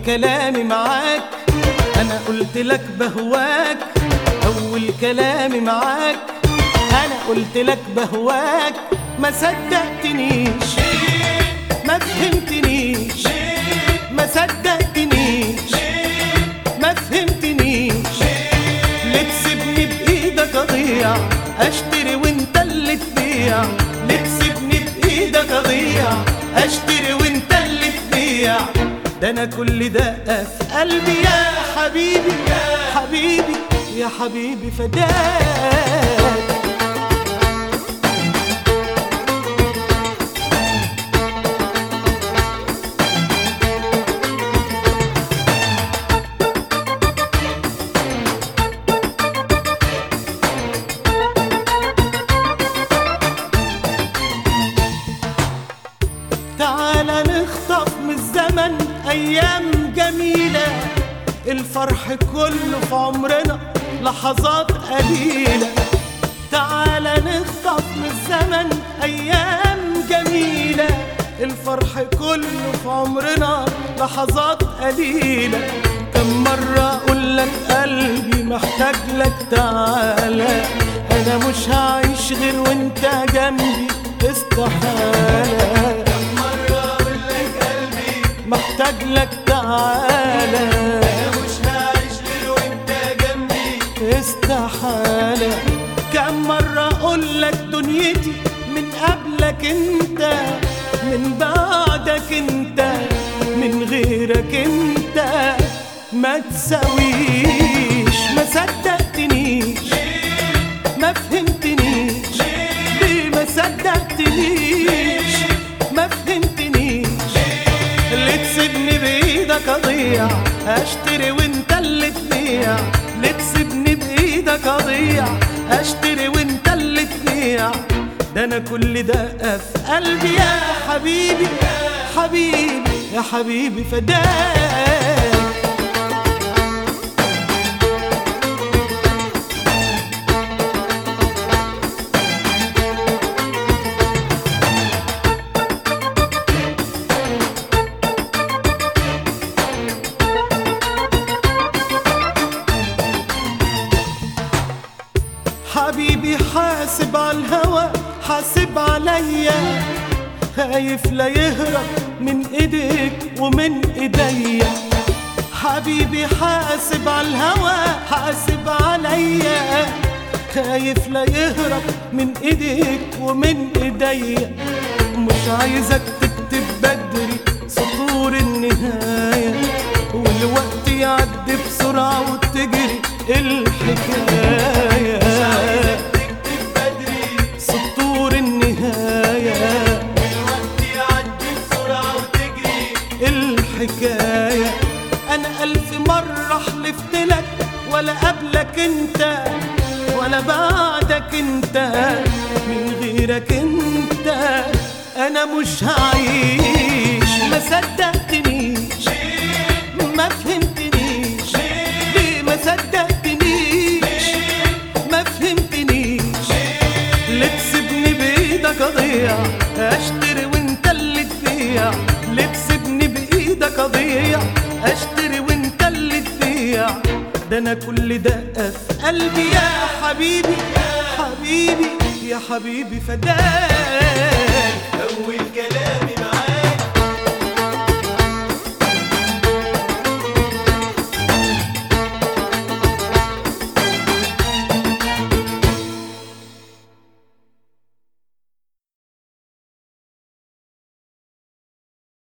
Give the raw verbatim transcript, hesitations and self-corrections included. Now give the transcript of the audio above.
كلامي معاك انا قلت لك بهواك، اول كلامي معاك انا قلت لك بهواك، ما صدقتنيش ما فهمتنيش ما صدقتنيش ما فهمتنيش، ليه تسيبني بايدك اضيع اشتري وانت اللي تبيع، ليه تسيبني بايدك اضيع اشتري وانت اللي تبيع، ده انا كل دقة في قلبي يا حبيبي يا حبيبي يا حبيبي فداك. تعالى نخطف من الزمن أيام جميلة، الفرح كله في عمرنا لحظات قليلة، تعالى نخطف من الزمن أيام جميلة، الفرح كله في عمرنا لحظات قليلة، كم مرة أقول لك قلبي محتاج لك تعالى، أنا مش هعيش غير وانت جنبي استحالة، محتاج لك تعالى، أنا مش هعيش غير وانت جنبي استحالة، كم مرة أقول لك دنيتي من قبلك انت، من بعدك انت، من غيرك انت ما تساويش، ما صدقتنيش ما فهمتنيش ليه ما صدقتنيش ما فهمتنيش، اللي تسيبني بايدك اضيع اشتري وانت اللي تبيع، اللي تسيبني بايدك اضيع اشتري وانت اللي تبيع، ده انا كل دقة في قلبي يا حبيبي يا حبيبي يا حبيبي فداك. حبيبي حاسب على الهوى حاسب عليا، خايف لا يهرب من ايديك ومن ايديا، حبيبي حاسب على الهوى حاسب عليا، خايف لا يهرب من ايديك ومن ايديا، مش عايزك تكتب بدري سطور النهاية، والوقت يعدي بسرعة وتجري الحكاية، سطور النهاية الوقت يعدي بسرعة وتجري الحكاية، أنا ألف مرة حلفت لك ولا قبلك أنت ولا بعدك أنت، من غيرك أنت أنا مش هعيش، ما صدقتنيش ما فهمتنيش ليه ما صدقتنيش ما فهمتنيش، ليه تسيبني بايدك اضيع اشتري وانت اللي تبيع، ليه تسيبني بايدك اضيع اشتري وانت اللي تبيع، ده انا كل دقة في قلبي يا حبيبي يا حبيبي يا حبيبي فداك، أول كلامي معاك